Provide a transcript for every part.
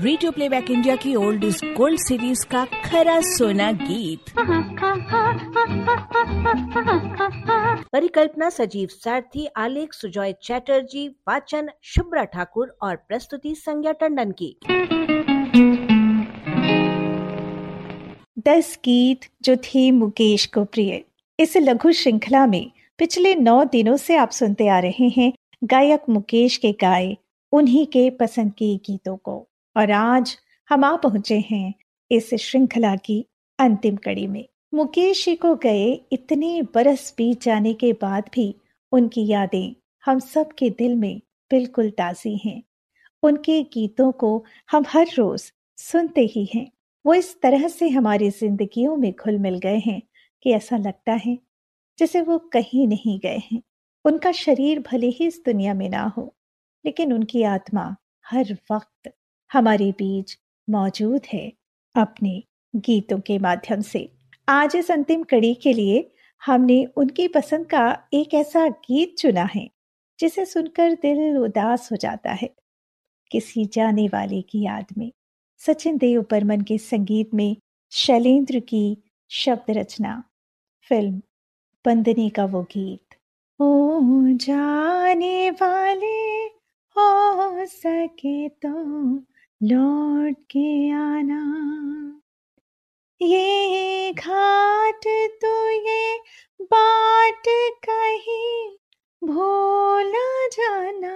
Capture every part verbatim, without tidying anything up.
Radio playback India की old is gold series का खरा सोना गीत। परिकल्पना सजीव सारथी, आलेख सुजॉय चैटर्जी, वाचन शुभ्रा ठाकुर और प्रस्तुति संज्ञा टंडन की। दस गीत जो थे मुकेश को प्रिय, इस लघु श्रृंखला में पिछले नौ दिनों से आप सुनते आ रहे हैं गायक मुकेश के गाए उन्हीं के पसंद के गीतों को। और आज हम आ पहुंचे हैं इस श्रृंखला की अंतिम कड़ी में। मुकेश जी को गए इतने बरस बीत जाने के बाद भी उनकी यादें हम सब के दिल में बिल्कुल ताज़ी हैं। उनके गीतों को हम हर रोज सुनते ही हैं। वो इस तरह से हमारी जिंदगियों में घुल मिल गए हैं कि ऐसा लगता है जैसे वो कहीं नहीं गए हैं। उनका शरीर भले ही इस दुनिया में ना हो, लेकिन उनकी आत्मा हर वक्त हमारे बीच मौजूद है अपने गीतों के माध्यम से। आज इस अंतिम कड़ी के लिए हमने उनकी पसंद का एक ऐसा गीत चुना है जिसे सुनकर दिल उदास हो जाता है। किसी जाने वाले की याद में, सचिन देव बर्मन के संगीत में शैलेंद्र की शब्द रचना, फिल्म बंदनी का वो गीत। ओ जाने वाले हो सके तो लौट के आना, ये घाट तो ये बाट कहीं भूल जाना।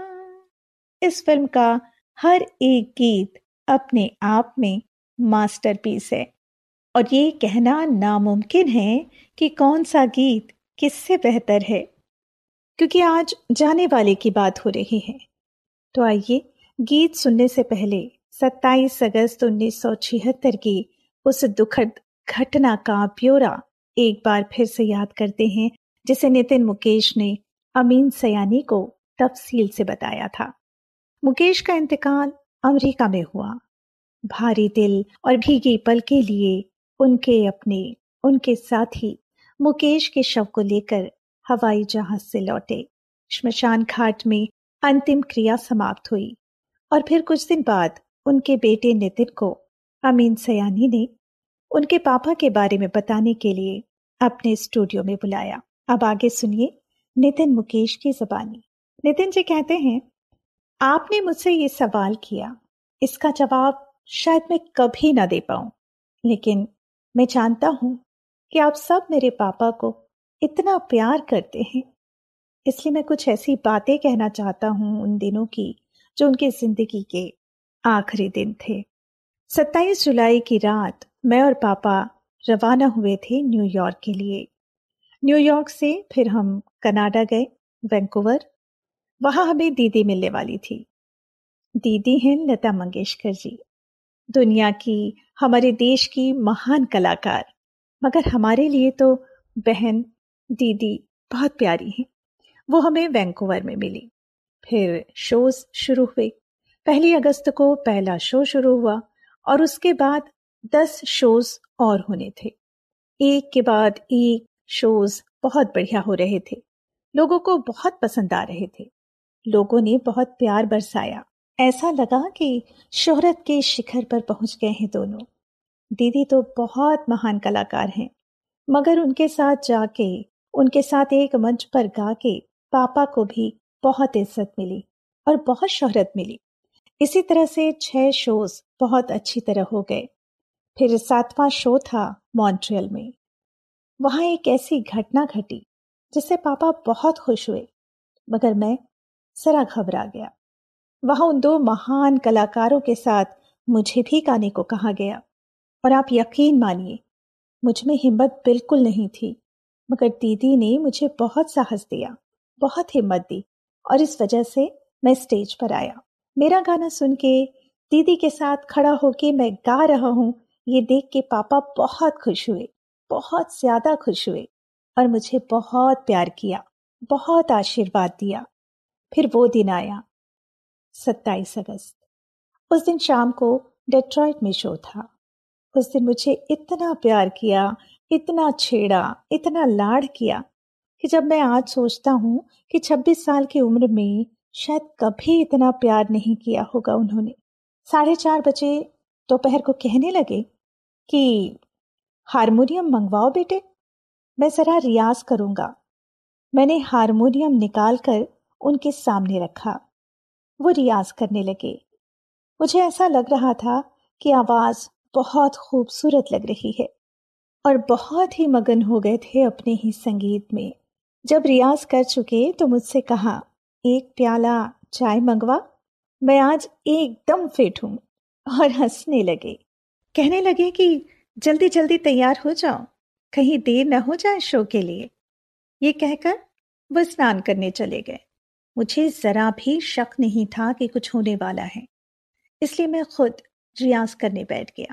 इस फिल्म का हर एक गीत अपने आप में मास्टरपीस है और ये कहना नामुमकिन है कि कौन सा गीत किससे बेहतर है, क्योंकि आज जाने वाले की बात हो रही है। तो आइए गीत सुनने से पहले सत्ताईस अगस्त उन्नीस सौ छिहत्तर की उस दुखद घटना का ब्यौरा एक बार फिर से याद करते हैं, जिसे नितिन मुकेश ने अमीन सयानी को तफसील से बताया था। मुकेश का इंतकाल अमेरिका में हुआ। भारी दिल और भीगी पल के लिए उनके अपने उनके साथी मुकेश के शव को लेकर हवाई जहाज से लौटे। श्मशान घाट में अंतिम क्रिया समाप्त हुई और फिर कुछ दिन बाद उनके बेटे नितिन को अमीन सयानी ने उनके पापा के बारे में बताने के लिए अपने स्टूडियो में बुलाया। अब आगे सुनिए नितिन मुकेश की ज़बानी। नितिन जी कहते हैं, आपने मुझसे ये सवाल किया, इसका जवाब शायद मैं कभी ना दे पाऊं, लेकिन मैं जानता हूं कि आप सब मेरे पापा को इतना प्यार करते हैं, इसलिए मैं कुछ ऐसी बातें कहना चाहता हूं उन दिनों की जो उनकी जिंदगी के आखिरी दिन थे। सत्ताईस जुलाई की रात मैं और पापा रवाना हुए थे न्यूयॉर्क के लिए। न्यूयॉर्क से फिर हम कनाडा गए, वैंकूवर। वहां हमें दीदी मिलने वाली थी। दीदी हैं लता मंगेशकर जी, दुनिया की, हमारे देश की महान कलाकार। मगर हमारे लिए तो बहन दीदी बहुत प्यारी हैं। वो हमें वैंकूवर में मिली। फिर शोज शुरू हुए। पहली अगस्त को पहला शो शुरू हुआ और उसके बाद दस शोज और होने थे। एक के बाद एक शोज बहुत बढ़िया हो रहे थे। लोगों को बहुत पसंद आ रहे थे। लोगों ने बहुत प्यार बरसाया। ऐसा लगा कि शोहरत के शिखर पर पहुंच गए हैं दोनों। दीदी तो बहुत महान कलाकार हैं, मगर उनके साथ जाके, उनके साथ एक मंच पर गा के पापा को भी बहुत इज्जत मिली और बहुत शोहरत मिली। इसी तरह से छह शोज बहुत अच्छी तरह हो गए। फिर सातवां शो था मॉन्ट्रियल में। वहां एक ऐसी घटना घटी जिससे पापा बहुत खुश हुए, मगर मैं जरा घबरा गया। वहां उन दो महान कलाकारों के साथ मुझे भी गाने को कहा गया और आप यकीन मानिए मुझ में हिम्मत बिल्कुल नहीं थी, मगर दीदी ने मुझे बहुत साहस दिया, बहुत हिम्मत दी और इस वजह से मैं स्टेज पर आया। मेरा गाना सुन के, दीदी के साथ खड़ा होके मैं गा रहा हूँ, ये देख के पापा बहुत खुश हुए, बहुत ज्यादा खुश हुए और मुझे बहुत प्यार किया, बहुत आशीर्वाद दिया। फिर वो दिन आया, सत्ताईस अगस्त। उस दिन शाम को डेट्रॉइट में शो था। उस दिन मुझे इतना प्यार किया, इतना छेड़ा, इतना लाड़ किया कि जब मैं आज सोचता हूँ कि छब्बीस साल की उम्र में शायद कभी इतना प्यार नहीं किया होगा उन्होंने। साढ़े चार बजे दोपहर को कहने लगे कि हारमोनियम मंगवाओ बेटे, मैं जरा रियाज करूंगा। मैंने हारमोनियम निकाल कर उनके सामने रखा। वो रियाज करने लगे। मुझे ऐसा लग रहा था कि आवाज बहुत खूबसूरत लग रही है और बहुत ही मगन हो गए थे अपने ही संगीत में। जब रियाज कर चुके तो मुझसे कहा, एक प्याला चाय मंगवा, मैं आज एकदम फिट हूं। और हंसने लगे। कहने लगे कि जल्दी जल्दी तैयार हो जाओ, कहीं देर न हो जाए शो के लिए। ये कहकर वो स्नान करने चले गए। मुझे जरा भी शक नहीं था कि कुछ होने वाला है, इसलिए मैं खुद रियाज करने बैठ गया।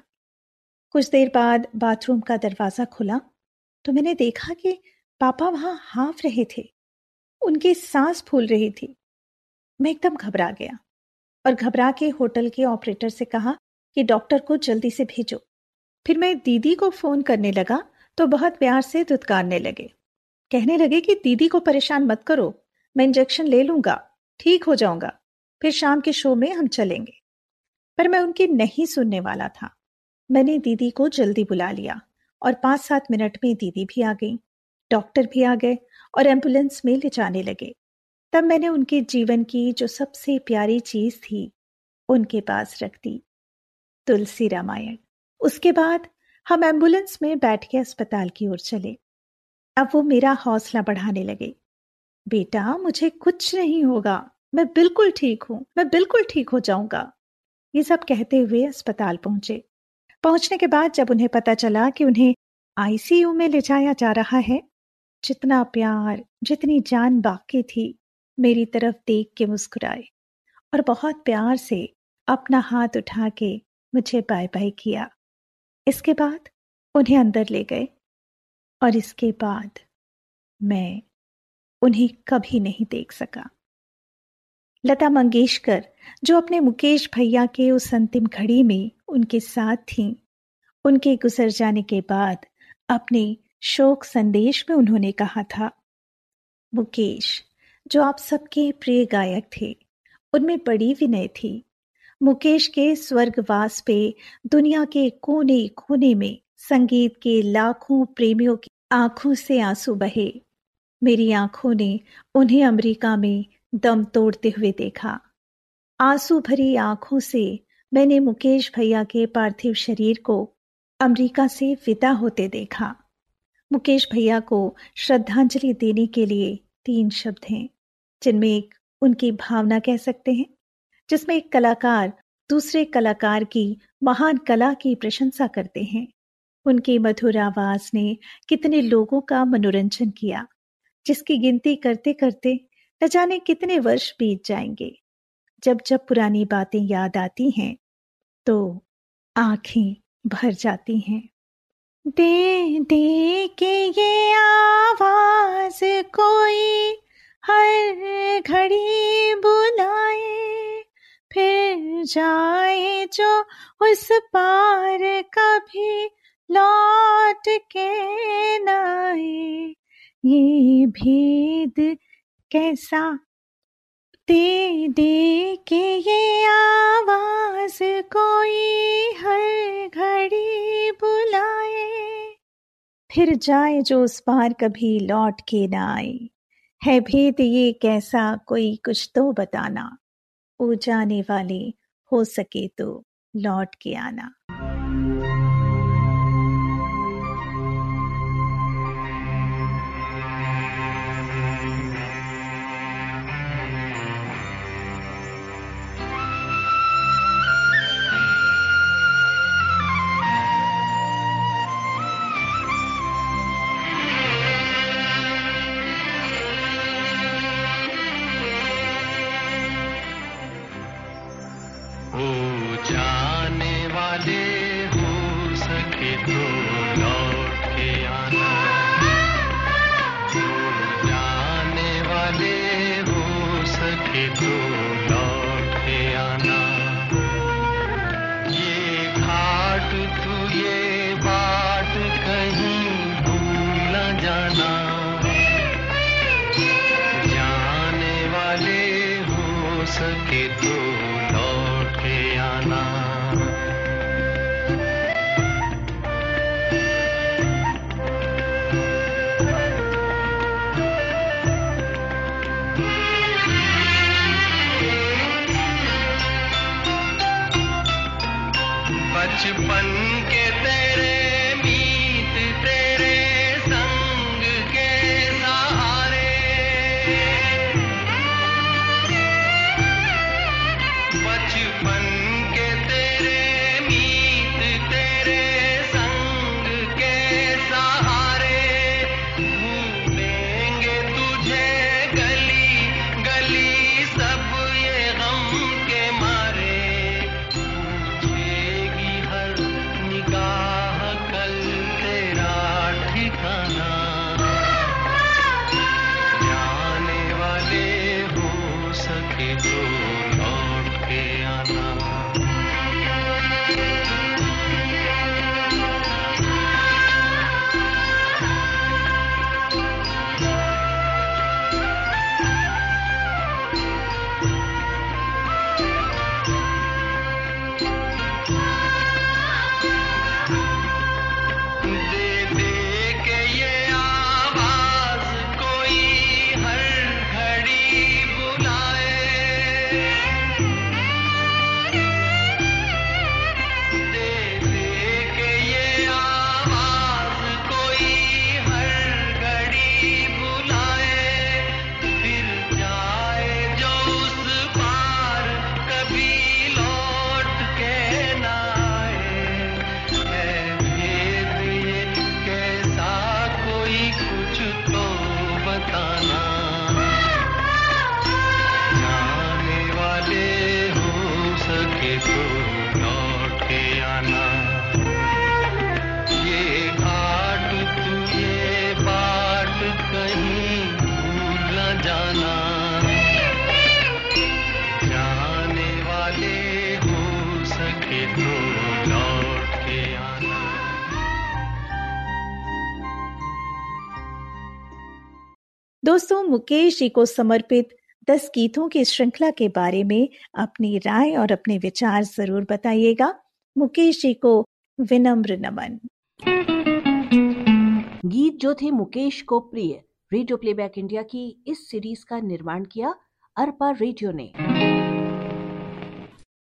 कुछ देर बाद बाथरूम का दरवाजा खुला तो मैंने देखा कि पापा वहां हाँफ रहे थे। उनकी सांस फूल रही थी। मैं एकदम घबरा गया और घबरा के होटल के ऑपरेटर से कहा कि डॉक्टर को जल्दी से भेजो। फिर मैं दीदी को फोन करने लगा तो बहुत प्यार से दुत्कारने लगे। कहने लगे कि दीदी को परेशान मत करो, मैं इंजेक्शन ले लूंगा, ठीक हो जाऊंगा, फिर शाम के शो में हम चलेंगे। पर मैं उनकी नहीं सुनने वाला था। मैंने दीदी को जल्दी बुला लिया और पांच सात मिनट में दीदी भी आ गई, डॉक्टर भी आ गए और एम्बुलेंस में ले जाने लगे। तब मैंने उनके जीवन की जो सबसे प्यारी चीज थी उनके पास रख दी, तुलसी रामायण। उसके बाद हम एम्बुलेंस में बैठ के अस्पताल की ओर चले। अब वो मेरा हौसला बढ़ाने लगे। बेटा, मुझे कुछ नहीं होगा, मैं बिल्कुल ठीक हूं, मैं बिल्कुल ठीक हो जाऊंगा। ये सब कहते हुए अस्पताल पहुंचे। पहुंचने के बाद जब उन्हें पता चला कि उन्हें आईसीयू में ले जाया जा रहा है, जितना प्यार, जितनी जान बाकी थी, मेरी तरफ देख के मुस्कुराए और बहुत प्यार से अपना हाथ उठा के मुझे बाय बाय किया। इसके बाद उन्हें अंदर ले गए और इसके बाद मैं उन्हें कभी नहीं देख सका। लता मंगेशकर, जो अपने मुकेश भैया के उस अंतिम घड़ी में उनके साथ थीं, उनके गुजर जाने के बाद अपने शोक संदेश में उन्होंने कहा था, मुकेश, जो आप सबके प्रिय गायक थे, उनमें बड़ी विनय थी। मुकेश के स्वर्गवास पे दुनिया के कोने कोने में संगीत के लाखों प्रेमियों की आंखों से आंसू बहे। मेरी आंखों ने उन्हें अमेरिका में दम तोड़ते हुए देखा। आंसू भरी आंखों से मैंने मुकेश भैया के पार्थिव शरीर को अमेरिका से विदा होते देखा। मुकेश भैया को श्रद्धांजलि देने के लिए तीन शब्द हैं, जिनमें एक उनकी भावना कह सकते हैं, जिसमें एक कलाकार दूसरे कलाकार की महान कला की प्रशंसा करते हैं। उनकी मधुर आवाज ने कितने लोगों का मनोरंजन किया, जिसकी गिनती करते करते न जाने कितने वर्ष बीत जाएंगे। जब जब पुरानी बातें याद आती हैं तो आंखें भर जाती हैं। दे दे के ये आवाज कोई हर घड़ी बुलाए, फिर जाए जो उस पार कभी लौट के न आए। ये भेद कैसा दे दे के ये आवाज कोई हर घड़ी बुलाए, फिर जाए जो उस पार कभी लौट के न आए। है भेद ये कैसा कोई कुछ तो बताना, ओ जाने वाले हो सके तो लौट के आना। सके तो लौट के आना। बचपन के तेरे मीत तेरे संग के सहारे, बचपन के तेरे मीत तेरे संग के सहारे, ढूंढेंगे तुझे गली गली सब ये गम के मारे, पूछेगी हर निगाह कल तेरा ठिकाना, जाने वाले हो सके तो लौट के आना। दे दे के ये आवाज कोई हर घड़ी बुलाए, दे दे के ये आवाज कोई हर घड़ी बुलाए, फिर जाए जो उस पार कभी लौट के ना आए, है भेद ये कैसा कोई कुछ तो बताना, जाने वाले हो सके तो लौट के आना। ये घाट तू ये बाट कहीं भूल न जाना, जाने वाले हो सके तो लौट के आना। दोस्तों, मुकेश जी को समर्पित दस गीतों की श्रृंखला के बारे में अपनी राय और अपने विचार जरूर बताइएगा। मुकेश जी को विनम्र नमन। गीत जो थे मुकेश को प्रिय, रेडियो प्लेबैक इंडिया की इस सीरीज का निर्माण किया अरपा रेडियो ने।